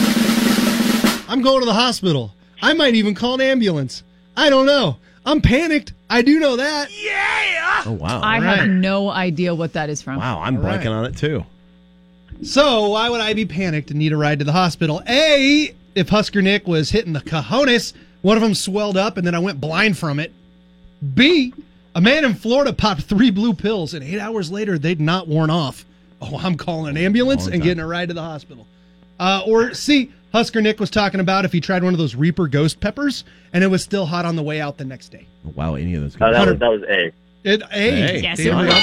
I'm going to the hospital. I might even call an ambulance. I don't know. I'm panicked. I do know that. Oh, wow. I All right. have no idea what that is from. Wow, I'm All blanking right. on it, too. So, why would I be panicked and need a ride to the hospital? A, if Husker Nick was hitting the cojones, one of them swelled up and then I went blind from it. B, a man in Florida popped 3 blue pills and 8 hours later they'd not worn off. Oh, I'm calling an ambulance and getting a ride to the hospital. Or C, Husker Nick was talking about if he tried one of those Reaper Ghost peppers and it was still hot on the way out the next day. Wow, any of those. That was A. Yes, it was.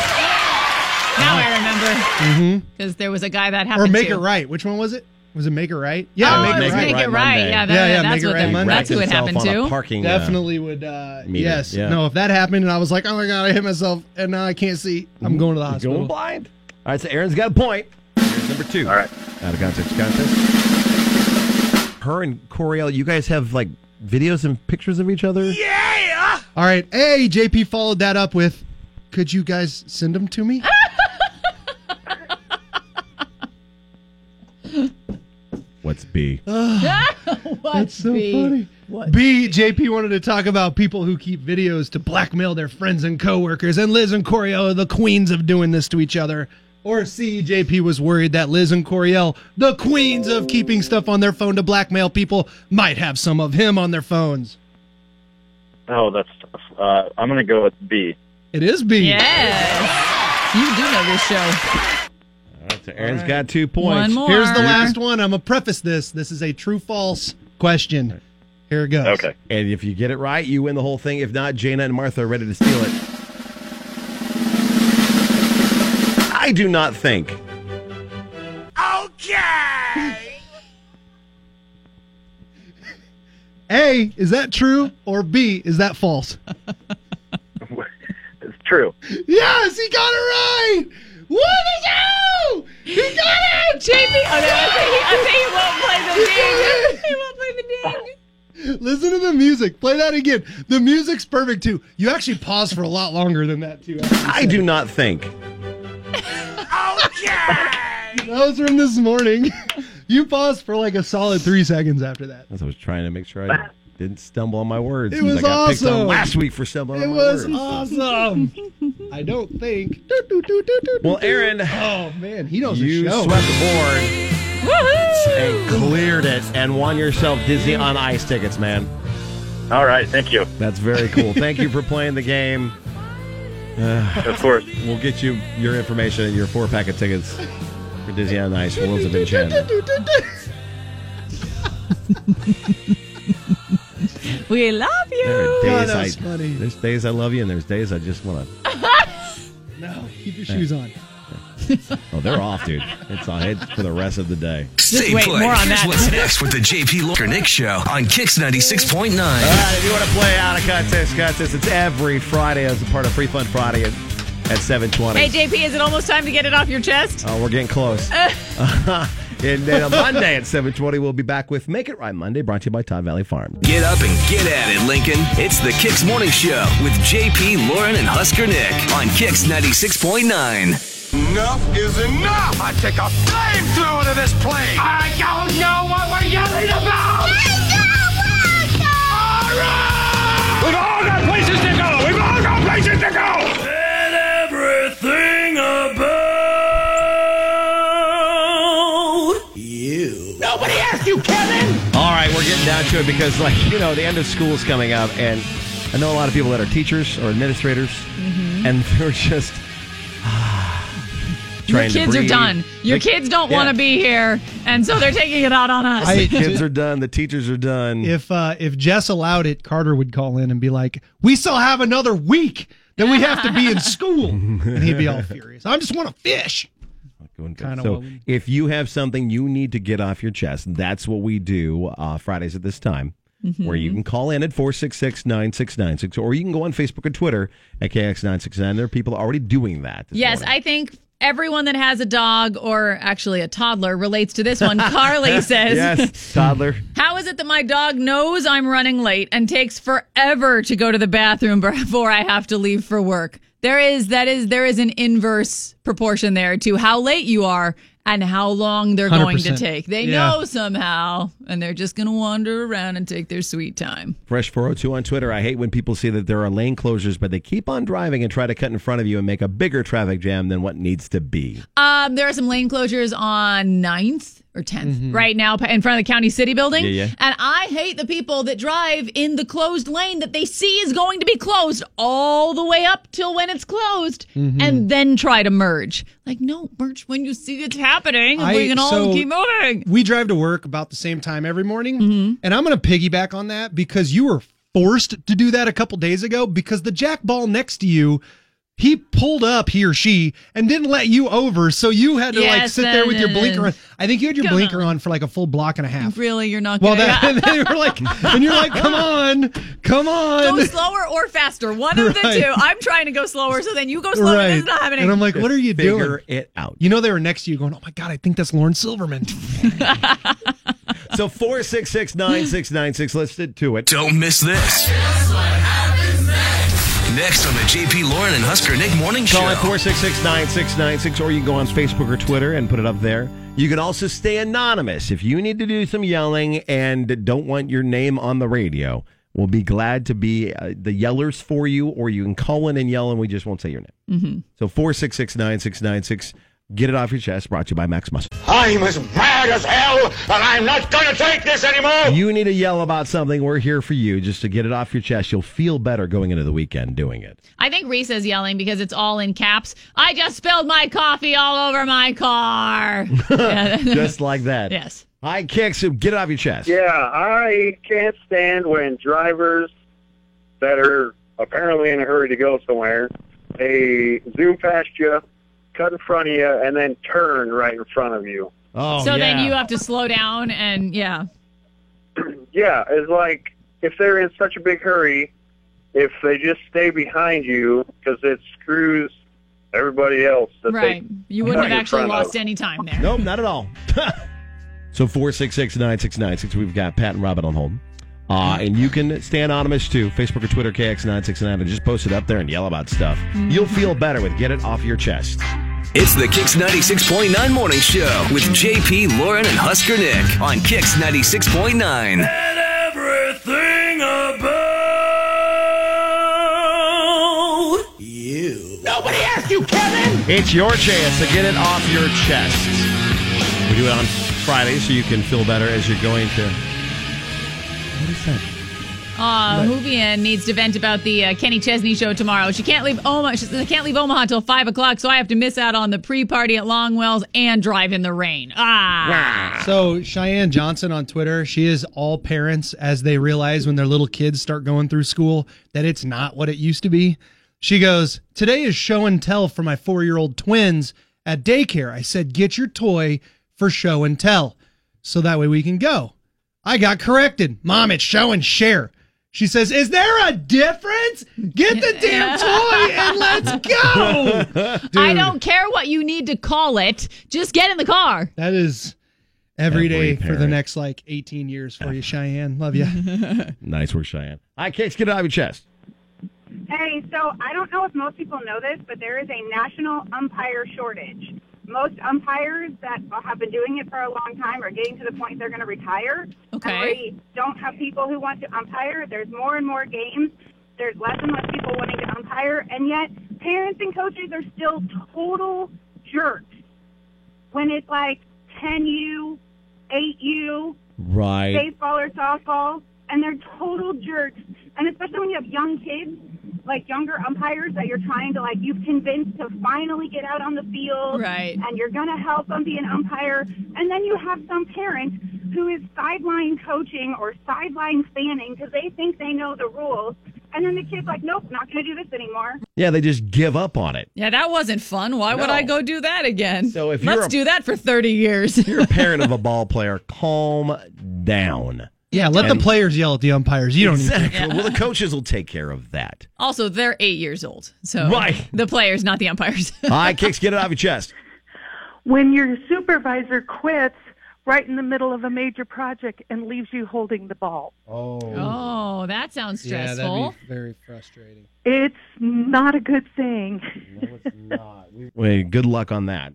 Now I remember. Because there was a guy that happened Or Make to. It Right. Which one was it? Was it Make It Right? Make It Right. Yeah, that's Make It what Right Monday. that's who it happened to. Definitely would. meter. Yes. Yeah. No, if that happened and I was like, oh my God, I hit myself and now I can't see, I'm going to the You're hospital. going blind. All right, so Aaron's got a point. Here's number 2. All right. Out of context contest. Her and Coriel, you guys have like videos and pictures of each other? Yeah. All right. A, JP followed that up with, could you guys send them to me? What's B? That's so funny. What? B, JP wanted to talk about people who keep videos to blackmail their friends and coworkers, and Liz and Coriel are the queens of doing this to each other. Or C, JP was worried that Liz and Coriel, the queens of keeping stuff on their phone to blackmail people, might have some of him on their phones. Oh, that's tough. I'm going to go with B. It is B. Yes. You do know this show. All right, so Aaron's got 2 points. One more. Here's the last one. I'm going to preface this. This is a true-false question. Here it goes. Okay. And if you get it right, you win the whole thing. If not, Jana and Martha are ready to steal it. I do not think. Okay. A, is that true? Or B, is that false? It's true. Yes, he got it right! What is you? He got it! JP, I think he won't play the ding. He won't play the ding. Listen to the music. Play that again. The music's perfect, too. You actually pause for a lot longer than that, too. I do not think. That was from this morning. You paused for like a solid 3 seconds after that. I was trying to make sure I didn't stumble on my words. It was I got picked on awesome. last week for stumbling It on my was words. awesome. I don't think. Well, Aaron. Oh, man. He knows You the show. swept the board and cleared it and won yourself Disney on Ice tickets, man. All right. Thank you. That's very cool. Thank you for playing the game. Of course. We'll get you your information and your 4-pack of tickets for Disney on Ice, Worlds of Enchantment. We love you. There are days that was funny. There's days I love you, and there's days I just want to. No, keep your shoes on. Oh, they're off, dude. It's for the rest of the day. Stay wait, put. more on Here's that. what's next with the JP Lorker Nick Show on Kix 96.9. All right, if you want to play out a contest, it's every Friday as a part of Free Fun Friday at 7:20. Hey, JP, is it almost time to get it off your chest? Oh, we're getting close. And then on Monday at 7:20, we'll be back with Make It Right Monday, brought to you by Todd Valley Farm. Get up and get at it, Lincoln. It's the Kix Morning Show with JP, Lauren, and Husker Nick on Kix 96.9. Enough is enough! I take a flamethrower to this place! I don't know what we're yelling about! All right! We've all got places to go! We've all got places to go! And everything about you. Nobody asked you, Kevin! All right, we're getting down to it because, the end of school is coming up, and I know a lot of people that are teachers or administrators, and they're just Your trying to kids are breathe. done. Your kids don't want to be here, and so they're taking it out on us. The kids are done. The teachers are done. If Jess allowed it, Carter would call in and be like, "We still have another week that we have to be in school," and he'd be all furious. I just want to fish. So if you have something you need to get off your chest, that's what we do Fridays at this time, where you can call in at 466-9696, or you can go on Facebook or Twitter at KX969. There are people already doing that. Yes, I think everyone that has a dog or actually a toddler relates to this one. Carly says, yes, toddler. How is it that my dog knows I'm running late and takes forever to go to the bathroom before I have to leave for work? There is an inverse proportion there to how late you are and how long they're going to 100%. take. They know somehow, and they're just going to wander around and take their sweet time. Fresh 402 on Twitter. I hate when people say that there are lane closures, but they keep on driving and try to cut in front of you and make a bigger traffic jam than what needs to be. There are some lane closures on 9th or 10th right now in front of the county city building. Yeah. And I hate the people that drive in the closed lane that they see is going to be closed all the way up till when it's closed and then try to merge. Like, no, merge when you see it's happening and we can all keep moving. We drive to work about the same time every morning, and I'm going to piggyback on that because you were forced to do that a couple days ago because the jackball next to you, he pulled up, he or she, and didn't let you over, so you had to sit there with your blinker on. I think you had your blinker on for like a full block and a half. Really, you're not Well, going they were like, and you're like, come on. Go slower or faster. One of the two. I'm trying to go slower, so then you go slower. Right. This is not happening. And I'm like, what are you doing? Figure it out. You know they were next to you going, oh my God, I think that's Lauren Silverman. So 466-9696, let's get to it. Don't miss this. Next on the JP Lauren and Husker Nick Morning Show. Call at 466-9696, or you can go on Facebook or Twitter and put it up there. You can also stay anonymous. If you need to do some yelling and don't want your name on the radio, we'll be glad to be the yellers for you, or you can call in and yell and we just won't say your name. So 466-9696. Get it off your chest. Brought to you by Max Muscle. I'm as mad as hell, and I'm not going to take this anymore! You need to yell about something. We're here for you just to get it off your chest. You'll feel better going into the weekend doing it. I think Reese is yelling because it's all in caps. I just spilled my coffee all over my car. Just like that. Yes. Hi, Kix. So get it off your chest. Yeah, I can't stand when drivers that are apparently in a hurry to go somewhere, they zoom past you, cut in front of you, and then turn right in front of you. Oh, so then you have to slow down and, Yeah, it's like if they're in such a big hurry, if they just stay behind you, because it screws everybody else. That right. You wouldn't have in actually front lost of. any time there. Nope, not at all. So 466-9696, we've got Pat and Robin on hold. And you can stay anonymous too. Facebook or Twitter, KX969, and just post it up there and yell about stuff. You'll feel better with Get It Off Your Chest. It's the Kix 96.9 Morning Show with JP, Lauren, and Husker Nick on Kix 96.9. And everything about you. Nobody asked you, Kevin! It's your chance to get it off your chest. We do it on Friday so you can feel better as you're going to... What is that? Hoovian needs to vent about the Kenny Chesney show tomorrow. She can't leave Omaha. She can't leave Omaha till 5 o'clock, so I have to miss out on the pre-party at Longwell's and drive in the rain. So Cheyenne Johnson on Twitter, she is all parents as they realize when their little kids start going through school that it's not what it used to be. She goes, today is show and tell for my 4-year-old twins at daycare. I said, get your toy for show and tell, so that way we can go. I got corrected. Mom, it's show and share. She says, is there a difference? Get the damn toy and let's go. Dude, I don't care what you need to call it. Just get in the car. that is every day for the parent. next 18 years for you, Cheyenne. Love you. Nice work, Cheyenne. All right, Kicks, get it out of your chest. Hey, so I don't know if most people know this, but there is a national umpire shortage. Most umpires that have been doing it for a long time are getting to the point they're going to retire. Okay. And we don't have people who want to umpire. There's more and more games. There's less and less people wanting to umpire, and yet parents and coaches are still total jerks when it's 10U, 8U, Right. baseball or softball, and they're total jerks. And especially when you have young kids, younger umpires that you're trying to, you've convinced to finally get out on the field. Right. And you're going to help them be an umpire. And then you have some parent who is sideline coaching or sideline fanning because they think they know the rules. And then the kid's like, nope, not going to do this anymore. Yeah, they just give up on it. Yeah, that wasn't fun. Why would I go do that again? So if Let's you're do that for 30 years. If you're a parent of a ball player, calm down. Yeah, let the players yell at the umpires. You don't need Exactly. to. Well, the coaches will take care of that. Also, they're 8 years old. So Right. the players, not the umpires. All right, Kicks, get it out of your chest. When your supervisor quits right in the middle of a major project and leaves you holding the ball. Oh, that sounds stressful. Yeah, that'd be very frustrating. It's not a good thing. Wait, good luck on that.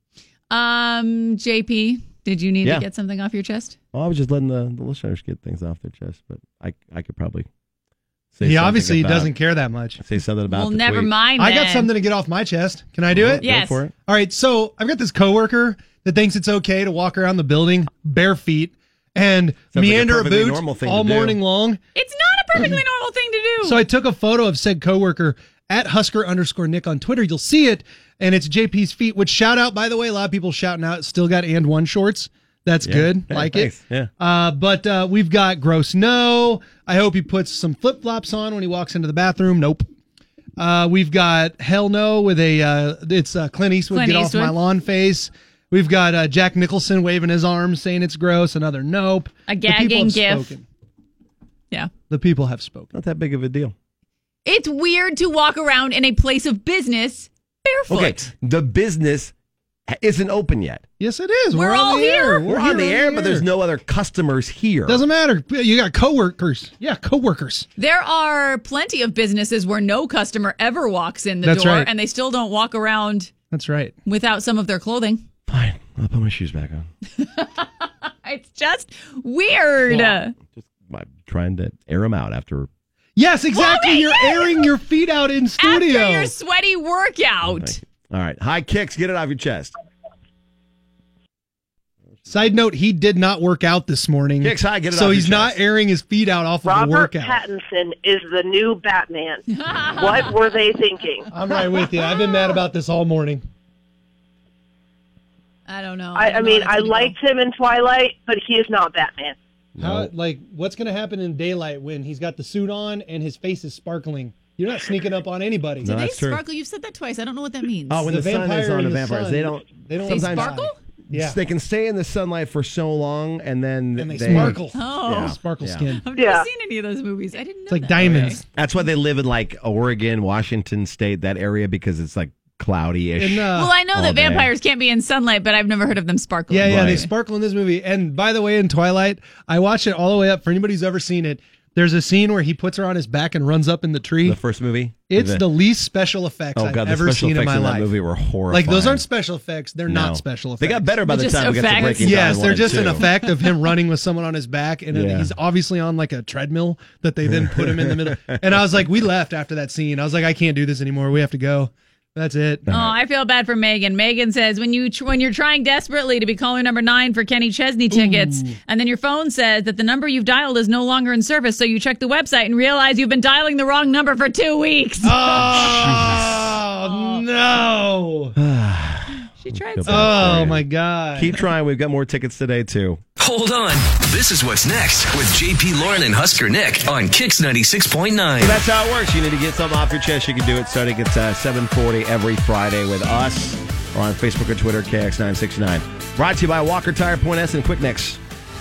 JP, did you need Yeah. to get something off your chest? Oh, I was just letting the listeners get things off their chest, but I could probably say He something obviously about- doesn't care that much. Say something about Well, the never tweet. mind. I got then. something to get off my chest. Can I do it? Yes. Go for it. All right, so I've got this coworker that thinks it's okay to walk around the building bare feet and Sounds like a meander a perfectly boot normal thing all to do. morning long. It's not a perfectly normal thing to do. So I took a photo of said coworker at Husker_Nick on Twitter. You'll see it, and it's JP's feet, which shout out, by the way, a lot of people shouting out, still got And One shorts. That's Yeah. good. Yeah, like thanks. it. Yeah. But we've got Gross No. I hope he puts some flip-flops on when he walks into the bathroom. Nope. We've got Hell No with it's Clint Eastwood, Clint get off Eastwood. my lawn face. We've got Jack Nicholson waving his arms saying it's gross. Another nope. A The people gagging have gif. spoken. Yeah. The people have spoken. Not that big of a deal. It's weird to walk around in a place of business barefoot. Okay, the business isn't open yet. Yes, it is. We're on all the air. here. We're on the air, but there's no other customers here. Doesn't matter. You got coworkers. Yeah, coworkers. There are plenty of businesses where no customer ever walks in the That's door right. and they still don't walk around That's right. without some of their clothing. Fine. I'll put my shoes back on. It's just weird. I'm trying to air them out after. Yes, exactly. You're airing your feet out in studio. After your sweaty workout. All right. High Kicks, get it off your chest. Side note, he did not work out this morning. Kicks high, get it so off he's your not chest. airing his feet out off of a Robert workout. Pattinson is the new Batman. What were they thinking? I'm right with you. I've been mad about this all morning. I don't know. I mean, I liked him in Twilight, but he is not Batman. How, what's going to happen in daylight when he's got the suit on and his face is sparkling? You're not sneaking up on anybody. Do they sparkle? You've said that twice. I don't know what that means. Oh, when the sun is on the vampires, they don't. They sometimes sparkle? Yeah. They can stay in the sunlight for so long, and then they sparkle. Oh. Sparkle skin. I've never seen any of those movies. I didn't know It's like that. diamonds. That's why they live in Oregon, Washington State, that area, because it's cloudy-ish. Well, I know all that day. vampires can't be in sunlight, but I've never heard of them sparkling. Yeah, they sparkle in this movie. And by the way, in Twilight, I watched it all the way up. For anybody who's ever seen it, there's a scene where he puts her on his back and runs up in the tree. The first movie? It's the least special effects I've the ever special seen in effects my in that life. movie were horrifying. Like, those aren't special effects. They're No. not special effects. They got better by the They're time we just got to effects. Breaking Yes, Dawn they're 1 just and an 2. effect of him running with someone on his back, and Yeah. he's obviously on a treadmill that they then put him in the middle. And I was like, we left after that scene. I was like, I can't do this anymore. We have to go. That's it. Oh, I feel bad for Megan. Megan says when you're trying desperately to be caller number 9 for Kenny Chesney tickets, and then your phone says that the number you've dialed is no longer in service, so you check the website and realize you've been dialing the wrong number for 2 weeks. Oh, no. She tried. Oh, my God. Keep trying. We've got more tickets today, too. Hold on. This is what's next with JP Lauren and Husker Nick on Kix 96.9. So that's how it works. You need to get something off your chest. You can do it starting at 7:40 every Friday with us. or on Facebook or Twitter, KX969. Brought to you by Walker Tire, Point S, and Quick Nicks.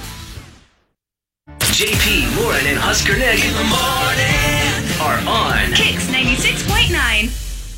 JP, Lauren, and Husker Nick in the morning are on Kicks 96.9.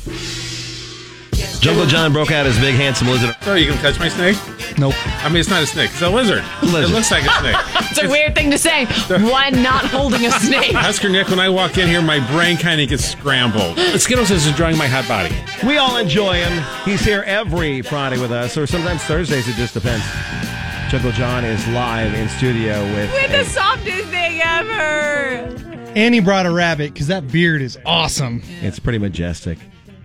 Jungle John broke out his big, handsome lizard. So you can touch my snake? Nope. I mean, it's not a snake. It's a lizard. It looks like a snake. It's a weird thing to say. One not holding a snake. Husker Nick, when I walk in here, my brain kind of gets scrambled. Skittles is enjoying my hot body. We all enjoy him. He's here every Friday with us, or sometimes Thursdays. It just depends. Jungle John is live in studio with the softest thing ever. And he brought a rabbit because that beard is awesome. It's pretty majestic.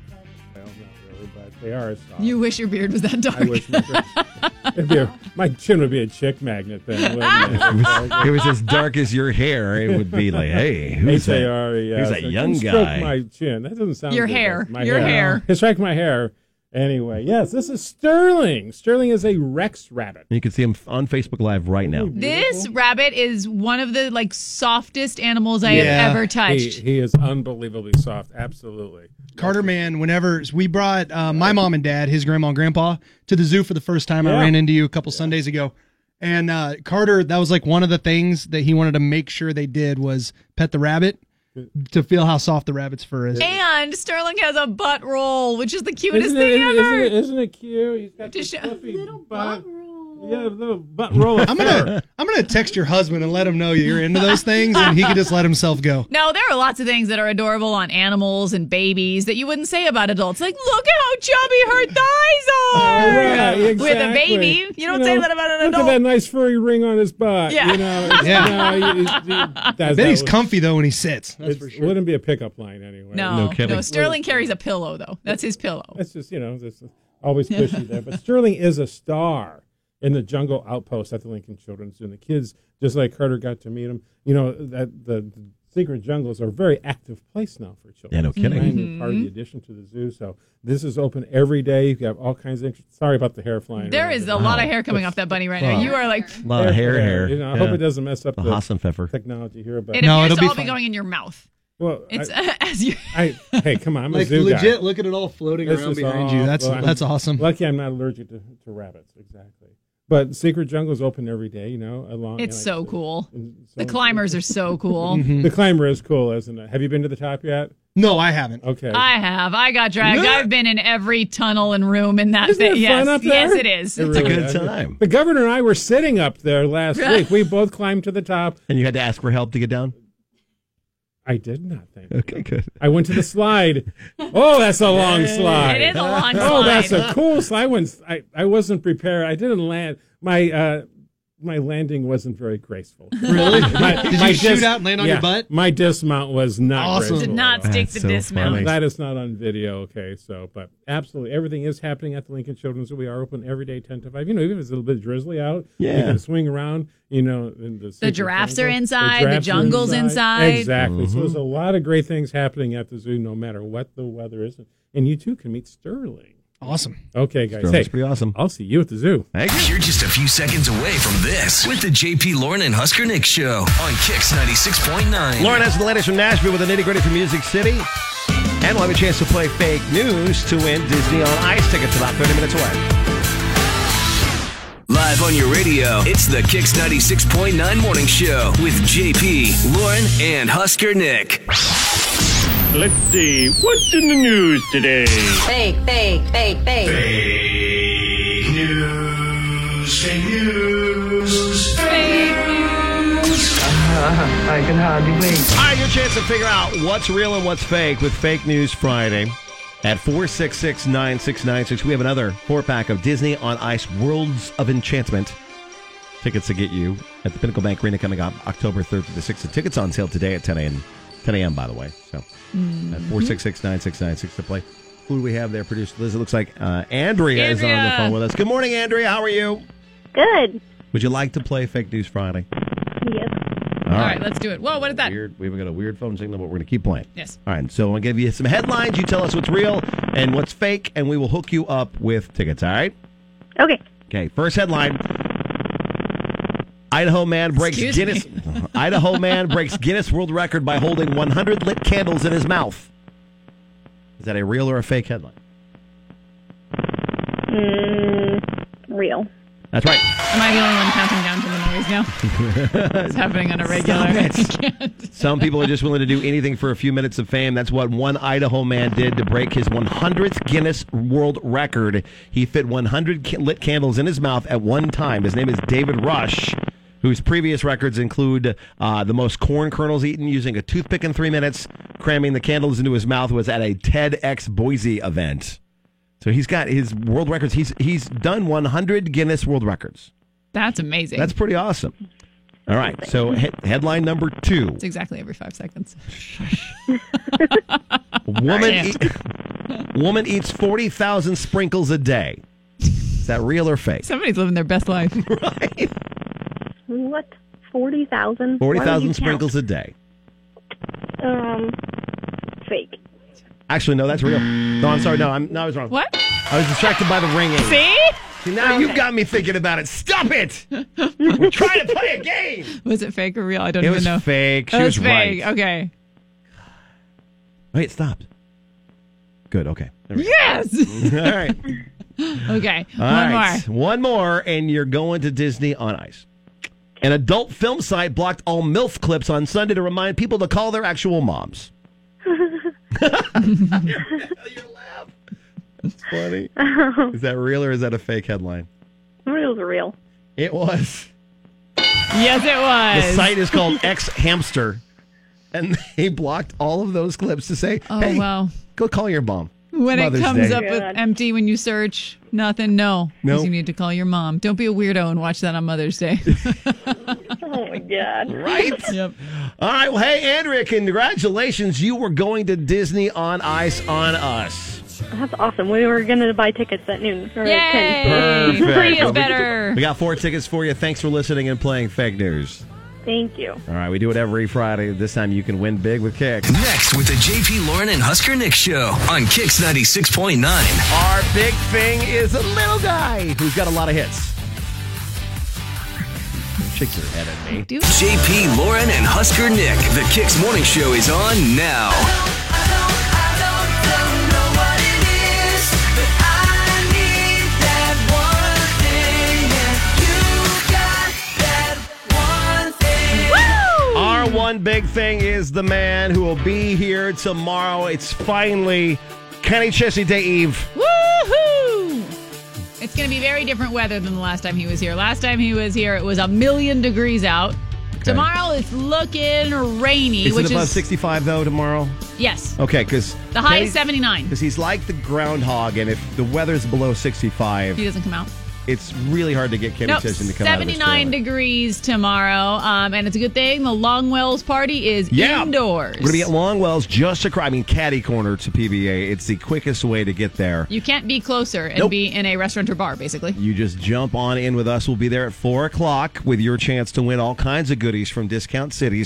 They are soft. You wish your beard was that dark. I wish my chin would be a chick magnet then. Wouldn't If it was as dark as your hair, it would be like, hey, who's that? H-A-R-E, Who's so that young stroke guy? my chin. That doesn't sound Your good. hair. My Your hair. Strike my hair. Anyway, yes, this is Sterling. Sterling is a Rex rabbit. You can see him on Facebook Live right now. This rabbit is one of the softest animals I have ever touched. He is unbelievably soft. Absolutely. Carter, man, whenever we brought my mom and dad, his grandma and grandpa, to the zoo for the first time, I ran into you a couple Sundays ago. And Carter, that was one of the things that he wanted to make sure they did was pet the rabbit to feel how soft the rabbit's fur is. And Sterling has a butt roll, which is the cutest thing ever. Isn't it cute? He's got this fluffy butt roll. Yeah, a little butt roll. I'm gonna text your husband and let him know you're into those things, and he can just let himself go. No, there are lots of things that are adorable on animals and babies that you wouldn't say about adults. Like, look at how chubby her thighs are. Right, exactly. With a baby, you don't say that about an adult. Look at that nice furry ring on his butt. Yeah. I bet he's comfy though when he sits. That's for sure. Wouldn't be a pickup line anyway. No, Sterling carries a pillow though. That's his pillow. That's just that's always cushy there. But Sterling is a star in the jungle outpost at the Lincoln Children's Zoo. And the kids, just like Carter, got to meet him. That the secret jungles are a very active place now for children. Yeah, no kidding. Brand new part of the addition to the zoo. So this is open every day. You have all kinds of sorry about the hair flying. There is a lot of hair coming off that bunny right now. You are a lot of hair. I hope it doesn't mess up the Hassenpfeffer technology here. But it appears to all be going in your mouth. Well, it's as you. Hey, come on! I'm a zoo legit. guy. Look at it all floating around behind you. That's awesome. Lucky I'm not allergic to rabbits. Exactly. But Secret Jungle is open every day. It's so cool. The climbers are so cool. The climber is cool, isn't it? Have you been to the top yet? No, I haven't. Okay. I have. I got dragged. I've been in every tunnel and room in that thing. Isn't it fun up there? Yes, it is. It's a good time. The governor and I were sitting up there last week. We both climbed to the top. And you had to ask for help to get down? I did not think. Okay, good. I went to the slide. Oh, that's a long slide. It is a long slide. Oh, that's a cool slide. I wasn't prepared. I didn't land. My landing wasn't very graceful. Really? Did you shoot out and land on your butt? My dismount was not graceful. Did not stick the dismount. That is not on video, okay, but absolutely everything is happening at the Lincoln Children's Zoo. We are open every day 10 to 5. Even if it's a little bit drizzly out, you can swing around, in the giraffes are inside, the jungle's inside. Exactly. So there's a lot of great things happening at the zoo no matter what the weather is. And you too can meet Sterling. Awesome. Okay, guys. Sterling's pretty awesome. I'll see you at the zoo. You're just a few seconds away from this with the JP, Lauren, and Husker Nick Show on Kicks 96.9. Lauren has the latest from Nashville with the nitty-gritty from Music City. And we'll have a chance to play Fake News to win Disney on Ice tickets about 30 minutes away. Live on your radio, it's the Kicks 96.9 Morning Show with JP, Lauren, and Husker Nick. Let's see, what's in the news today? Fake. Fake news. I can hardly wait. All right, your chance to figure out what's real and what's fake with Fake News Friday at 466-9696. We have another 4-pack of Disney on Ice Worlds of Enchantment tickets to get you at the Pinnacle Bank Arena coming up October 3rd through the 6th. The tickets on sale today at 10 a.m., by the way. So at 466-9696 to play. Who do we have there, producer Liz? It looks like Andrea is on the phone with us. Good morning, Andrea. How are you? Good. Would you like to play Fake News Friday? Yes. All right, let's do it. Whoa, what is that? We've got a weird phone signal, but we're going to keep playing. Yes. All right, so I'm going to give you some headlines. You tell us what's real and what's fake, and we will hook you up with tickets, all right? Okay. Okay, first headline. Idaho man breaks Guinness World Record by holding 100 lit candles in his mouth. Is that a real or a fake headline? Real. That's right. Am I the only one counting down to the noise now? It's happening on a regular. Some people are just willing to do anything for a few minutes of fame. That's what one Idaho man did to break his 100th Guinness World Record. He fit 100 lit candles in his mouth at one time. His name is David Rush, whose previous records include the most corn kernels eaten using a toothpick in 3 minutes. Cramming the candles into his mouth was at a TEDx Boise event. So he's got his world records. He's done 100 Guinness World Records. That's amazing. That's pretty awesome. All right, so headline number 2. It's exactly every 5 seconds. Woman eats 40,000 sprinkles a day. Is that real or fake? Somebody's living their best life. Right. What? 40,000? 40,000 sprinkles a day. Fake. Actually, no, that's real. No, I'm sorry. No, I was wrong. What? I was distracted by the ringing. See? Now you've got me thinking about it. Stop it! We're trying to play a game. Was it fake or real? I don't even know. It was fake. She It was fake. right. Okay. Wait, it stopped. Good. Okay. There we go. Yes. All right. Okay. All right. One more, and you're going to Disney on Ice. An adult film site blocked all MILF clips on Sunday to remind people to call their actual moms. Your laugh. That's funny. Is that real or is that a fake headline? It was real. It was. Yes, it was. The site is called X Hamster, and they blocked all of those clips to say, Oh, hey, wow. go call your mom. When Mother's it comes Day. up with empty when you search, nothing, no. Nope. You need to call your mom. Don't be a weirdo and watch that on Mother's Day. Oh, my God. Right? Yep. All right. Well, hey, Andrea, congratulations. You were going to Disney on Ice on Us. That's awesome. We were going to buy tickets at noon. Or at 10. Perfect. Free is better. We got 4 tickets for you. Thanks for listening and playing Fake News. Thank you. All right. We do it every Friday. This time you can win big with Kicks. Next with the JP Lauren and Husker Nick Show on Kicks 96.9. Our big thing is a little guy who's got a lot of hits. Shake your head at me. JP Lauren and Husker Nick. The Kicks Morning Show is on now. Our one big thing is the man who will be here tomorrow. It's finally Kenny Chesney Day Eve. Woohoo! It's going to be very different weather than the last time he was here. Last time he was here, it was 1,000,000 degrees out. Okay. Tomorrow it's looking rainy. Is which it above is 65 though tomorrow? Yes. Okay, because the high is 79. Because he's like the groundhog, and if the weather's below 65, he doesn't come out. It's really hard to get Kenny Chesney to come out of this 79 degrees tomorrow, and it's a good thing the Longwells party is indoors. We're going to be at Longwells just across, catty corner to PBA. It's the quickest way to get there. You can't be closer and be in a restaurant or bar, basically. You just jump on in with us. We'll be there at 4 o'clock with your chance to win all kinds of goodies from Discount City,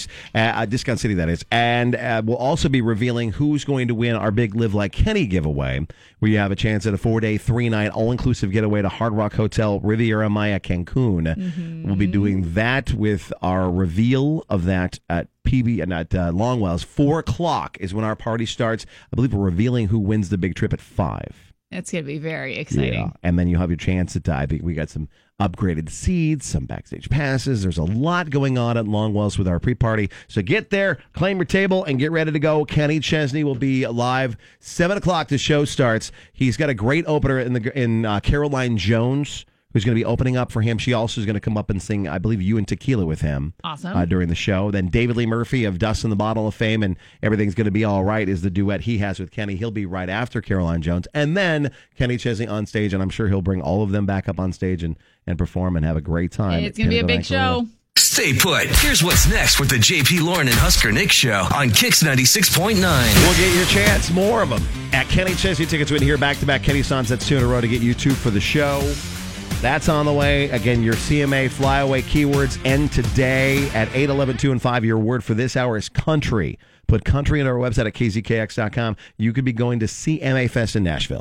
that is. And we'll also be revealing who's going to win our big Live Like Kenny giveaway, where you have a chance at a 4-day, 3-night, all-inclusive getaway to Hard Rock Hotel, Riviera Maya, Cancun. Mm-hmm. We'll be doing that with our reveal of that at Longwells. 4 o'clock is when our party starts. I believe we're revealing who wins the big trip at 5. It's going to be very exciting. Yeah. And then you'll have your chance at, I think we got some upgraded seats, some backstage passes. There's a lot going on at Longwells with our pre-party. So get there, claim your table, and get ready to go. Kenny Chesney will be live 7 o'clock. The show starts. He's got a great opener in Caroline Jones, who's going to be opening up for him. She also is going to come up and sing, I believe, You and Tequila with him. Awesome. During the show. Then David Lee Murphy of Dust in the Bottle of Fame and Everything's Going to Be All Right is the duet he has with Kenny. He'll be right after Caroline Jones. And then Kenny Chesney on stage, and I'm sure he'll bring all of them back up on stage and perform and have a great time. It's going to be a big show. Stay put. Here's what's next with the JP Lauren and Husker Nick Show on Kicks 96.9. We'll get your chance, more of them, at Kenny Chesney tickets. We're going to hear back-to-back Kenny songs. That's 2 in a row to get you 2 for the show. That's on the way. Again, your CMA flyaway keywords end today at 8, 11, 2, and 5. Your word for this hour is country. Put country on our website at kzkx.com. You could be going to CMA Fest in Nashville.